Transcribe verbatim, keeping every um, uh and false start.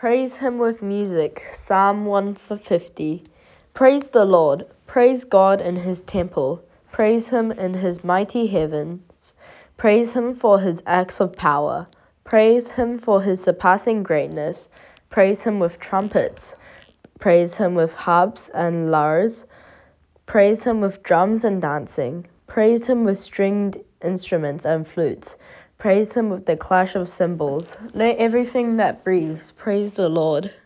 Praise him with music. Psalm one fifty. Praise the Lord. Praise God in his temple. Praise him in his mighty heavens. Praise him for his acts of power. Praise him for his surpassing greatness. Praise him with trumpets. Praise him with harps and lyres. Praise him with drums and dancing. Praise him with stringed instruments and flutes. Praise him with the clash of cymbals. Let everything that breathes praise the Lord.